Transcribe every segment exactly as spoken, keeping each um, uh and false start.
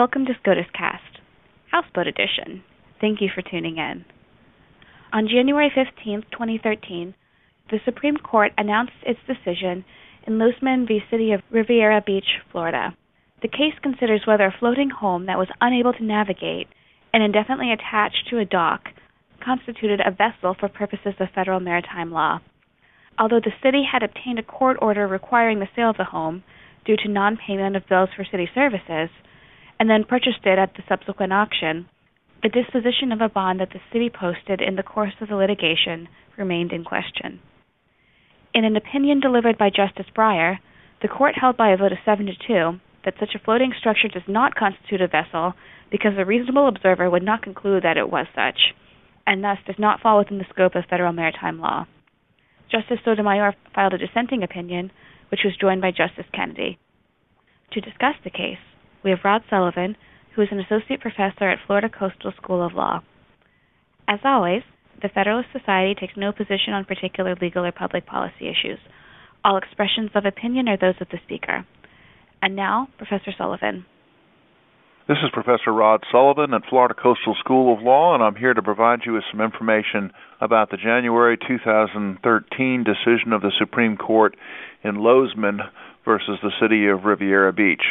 Welcome to SCOTUScast, Houseboat Edition. Thank you for tuning in. On January fifteenth, twenty thirteen, the Supreme Court announced its decision in Lozman v. City of Riviera Beach, Florida. The case considers whether a floating home that was unable to navigate and indefinitely attached to a dock constituted a vessel for purposes of federal maritime law. Although the city had obtained a court order requiring the sale of the home due to non-payment of bills for city services, and then purchased it at the subsequent auction, the disposition of a bond that the city posted in the course of the litigation remained in question. In an opinion delivered by Justice Breyer, the court held by a vote of seven to two that such a floating structure does not constitute a vessel because a reasonable observer would not conclude that it was such, and thus does not fall within the scope of federal maritime law. Justice Sotomayor filed a dissenting opinion, which was joined by Justice Kennedy. To discuss the case, we have Rod Sullivan, who is an associate professor at Florida Coastal School of Law. As always, the Federalist Society takes no position on particular legal or public policy issues. All expressions of opinion are those of the speaker. And now, Professor Sullivan. This is Professor Rod Sullivan at Florida Coastal School of Law, and I'm here to provide you with some information about the January two thousand thirteen decision of the Supreme Court in Lozman versus the City of Riviera Beach.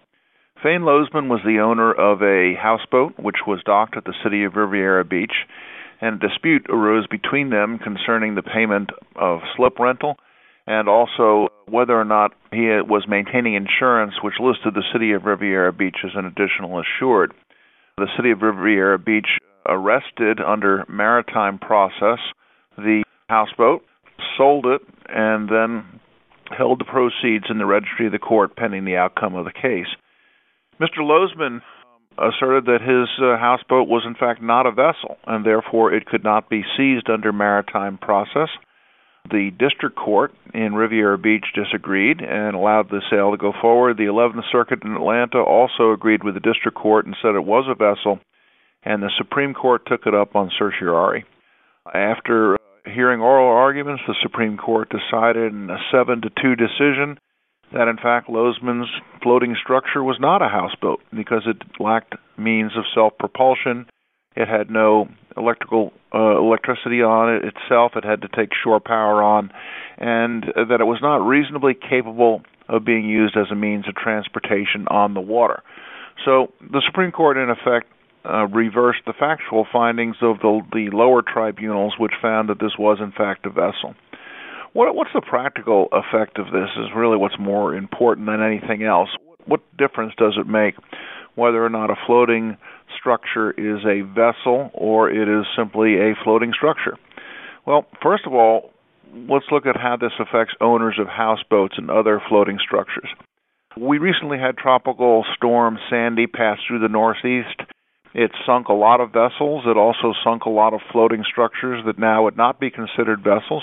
Fane Lozman was the owner of a houseboat which was docked at the City of Riviera Beach, and a dispute arose between them concerning the payment of slip rental and also whether or not he was maintaining insurance which listed the City of Riviera Beach as an additional assured. The City of Riviera Beach arrested under maritime process the houseboat, sold it, and then held the proceeds in the registry of the court pending the outcome of the case. Mister Lozman asserted that his uh, houseboat was in fact not a vessel, and therefore it could not be seized under maritime process. The district court in Riviera Beach disagreed and allowed the sale to go forward. The eleventh Circuit in Atlanta also agreed with the district court and said it was a vessel, and the Supreme Court took it up on certiorari. After uh, hearing oral arguments, the Supreme Court decided in a seven to two decision that in fact Lozman's floating structure was not a houseboat because it lacked means of self-propulsion. It had no electrical uh, electricity on it itself. It had to take shore power on, and that it was not reasonably capable of being used as a means of transportation on the water. So the Supreme Court, in effect, uh, reversed the factual findings of the, the lower tribunals, which found that this was, in fact, a vessel. What, what's the practical effect of this is really what's more important than anything else. What difference does it make whether or not a floating structure is a vessel or it is simply a floating structure? Well, first of all, let's look at how this affects owners of houseboats and other floating structures. We recently had Tropical Storm Sandy pass through the Northeast. It sunk a lot of vessels. It also sunk a lot of floating structures that now would not be considered vessels.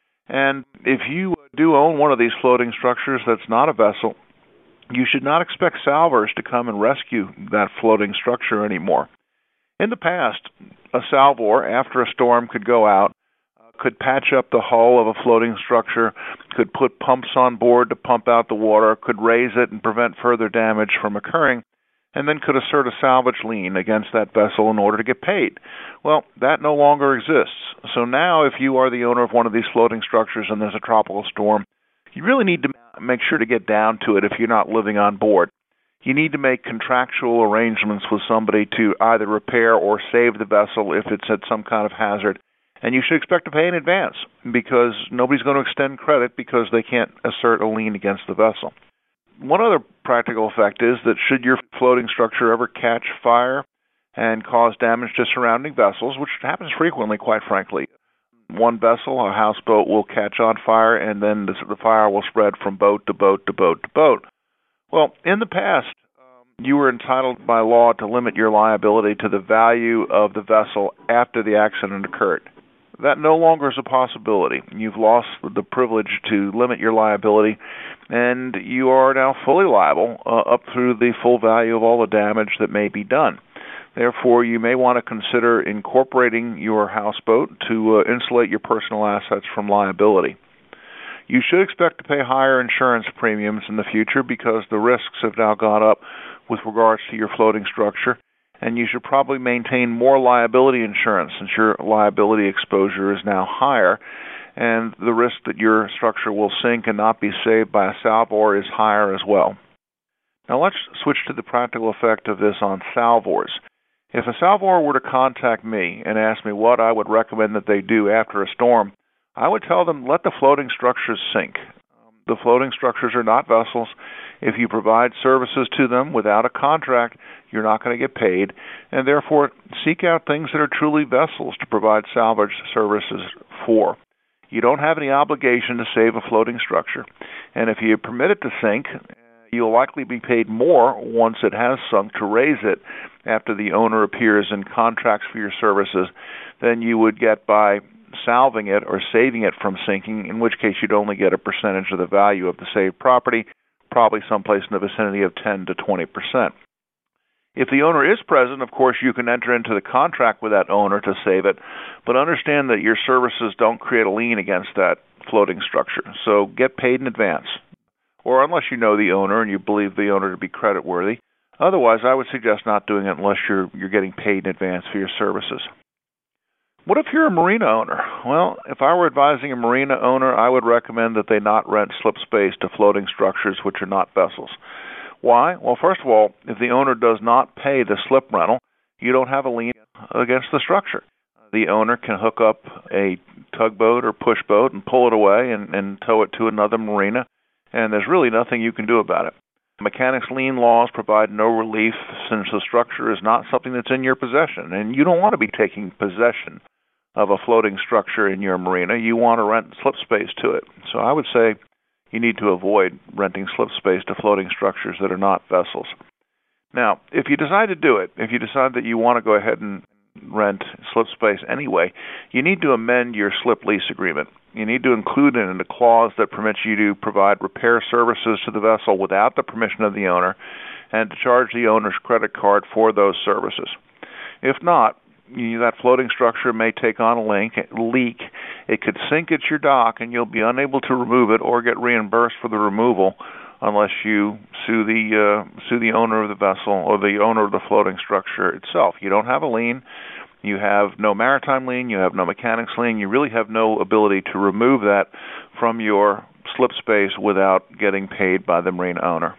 And if you do own one of these floating structures that's not a vessel, you should not expect salvors to come and rescue that floating structure anymore. In the past, a salvor, after a storm, could go out, uh, could patch up the hull of a floating structure, could put pumps on board to pump out the water, could raise it and prevent further damage from occurring, and then could assert a salvage lien against that vessel in order to get paid. Well, that no longer exists. So now if you are the owner of one of these floating structures and there's a tropical storm, you really need to make sure to get down to it if you're not living on board. You need to make contractual arrangements with somebody to either repair or save the vessel if it's at some kind of hazard. And you should expect to pay in advance because nobody's going to extend credit because they can't assert a lien against the vessel. One other practical effect is that should your floating structure ever catch fire and cause damage to surrounding vessels, which happens frequently, quite frankly, one vessel, a houseboat, will catch on fire, and then the, the fire will spread from boat to boat to boat to boat. Well, in the past, um, you were entitled by law to limit your liability to the value of the vessel after the accident occurred. That no longer is a possibility. You've lost the privilege to limit your liability, and you are now fully liable uh, up through the full value of all the damage that may be done. Therefore, you may want to consider incorporating your houseboat to uh, insulate your personal assets from liability. You should expect to pay higher insurance premiums in the future because the risks have now gone up with regards to your floating structure, and you should probably maintain more liability insurance since your liability exposure is now higher, and the risk that your structure will sink and not be saved by a salvor is higher as well. Now let's switch to the practical effect of this on salvors. If a salvor were to contact me and ask me what I would recommend that they do after a storm, I would tell them let the floating structures sink. Um, the floating structures are not vessels. If you provide services to them without a contract, you're not going to get paid, and therefore seek out things that are truly vessels to provide salvage services for. You don't have any obligation to save a floating structure, and if you permit it to sink, you'll likely be paid more once it has sunk to raise it after the owner appears in contracts for your services than you would get by salving it or saving it from sinking, in which case you'd only get a percentage of the value of the saved property, probably someplace in the vicinity of ten to twenty percent. If the owner is present, of course, you can enter into the contract with that owner to save it, but understand that your services don't create a lien against that floating structure, so get paid in advance. Or unless you know the owner and you believe the owner to be creditworthy. Otherwise, I would suggest not doing it unless you're you're getting paid in advance for your services. What if you're a marina owner? Well, if I were advising a marina owner, I would recommend that they not rent slip space to floating structures which are not vessels. Why? Well, first of all, if the owner does not pay the slip rental, you don't have a lien against the structure. The owner can hook up a tugboat or push boat and pull it away and, and tow it to another marina, and there's really nothing you can do about it. Mechanics lien laws provide no relief since the structure is not something that's in your possession, and you don't want to be taking possession of a floating structure in your marina. You want to rent slip space to it. So I would say you need to avoid renting slip space to floating structures that are not vessels. Now, if you decide to do it, if you decide that you want to go ahead and rent slip space anyway, you need to amend your slip lease agreement. You need to include in it a clause that permits you to provide repair services to the vessel without the permission of the owner and to charge the owner's credit card for those services. If not, you, that floating structure may take on a link, leak. It could sink at your dock and you'll be unable to remove it or get reimbursed for the removal unless you sue the uh, sue the owner of the vessel or the owner of the floating structure itself. You don't have a lien. You have no maritime lien. You have no mechanics lien. You really have no ability to remove that from your slip space without getting paid by the marina owner.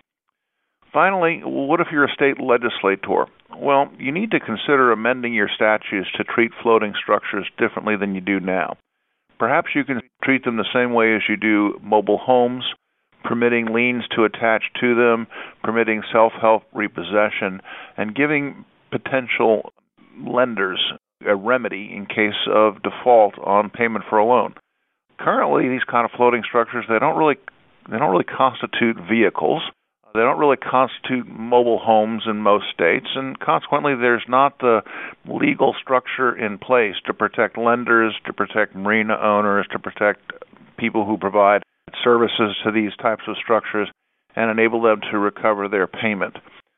Finally, what if you're a state legislator? Well, you need to consider amending your statutes to treat floating structures differently than you do now. Perhaps you can treat them the same way as you do mobile homes, permitting liens to attach to them, permitting self-help repossession, and giving potential lenders a remedy in case of default on payment for a loan. Currently, these kind of floating structures, they don't really they don't really constitute vehicles. They don't really constitute mobile homes in most states, and consequently, there's not the legal structure in place to protect lenders, to protect marina owners, to protect people who provide services to these types of structures and enable them to recover their payment.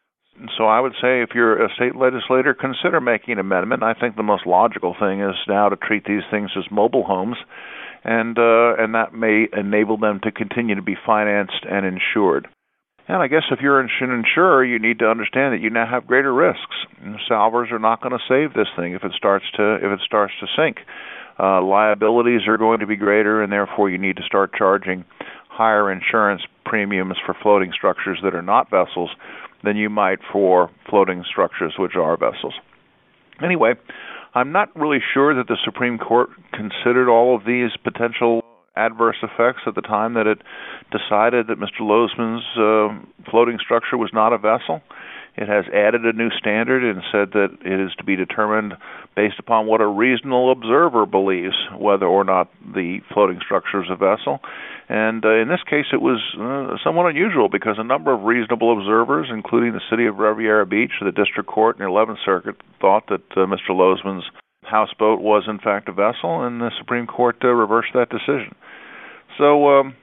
So I would say if you're a state legislator, consider making an amendment. I think the most logical thing is now to treat these things as mobile homes, and uh, and that may enable them to continue to be financed and insured. And I guess if you're an insurer, you need to understand that you now have greater risks. Salvors are not going to save this thing if it starts to if it starts to sink. Uh, liabilities are going to be greater, and therefore you need to start charging higher insurance premiums for floating structures that are not vessels than you might for floating structures which are vessels. Anyway, I'm not really sure that the Supreme Court considered all of these potential adverse effects at the time that it decided that Mister Lozman's uh, floating structure was not a vessel. It has added a new standard and said that it is to be determined based upon what a reasonable observer believes, whether or not the floating structure is a vessel. And uh, in this case, it was uh, somewhat unusual because a number of reasonable observers, including the city of Riviera Beach, the district court, and the eleventh Circuit, thought that uh, Mister Lozman's houseboat was, in fact, a vessel, and the Supreme Court uh, reversed that decision. So, um,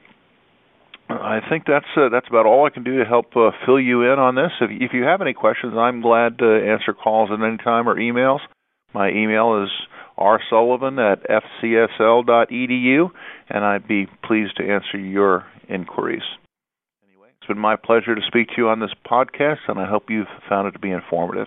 I think that's uh, that's about all I can do to help uh, fill you in on this. If, if you have any questions, I'm glad to answer calls at any time or emails. My email is r sullivan at f c s l dot e d u, and I'd be pleased to answer your inquiries. Anyway, been my pleasure to speak to you on this podcast, and I hope you've found it to be informative.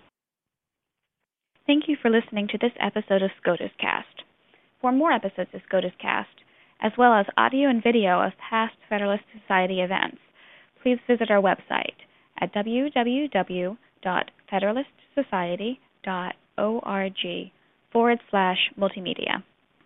Thank you for listening to this episode of SCOTUS Cast. For more episodes of SCOTUS Cast, as well as audio and video of past Federalist Society events, please visit our website at w w w dot federalist society dot org forward slash multimedia.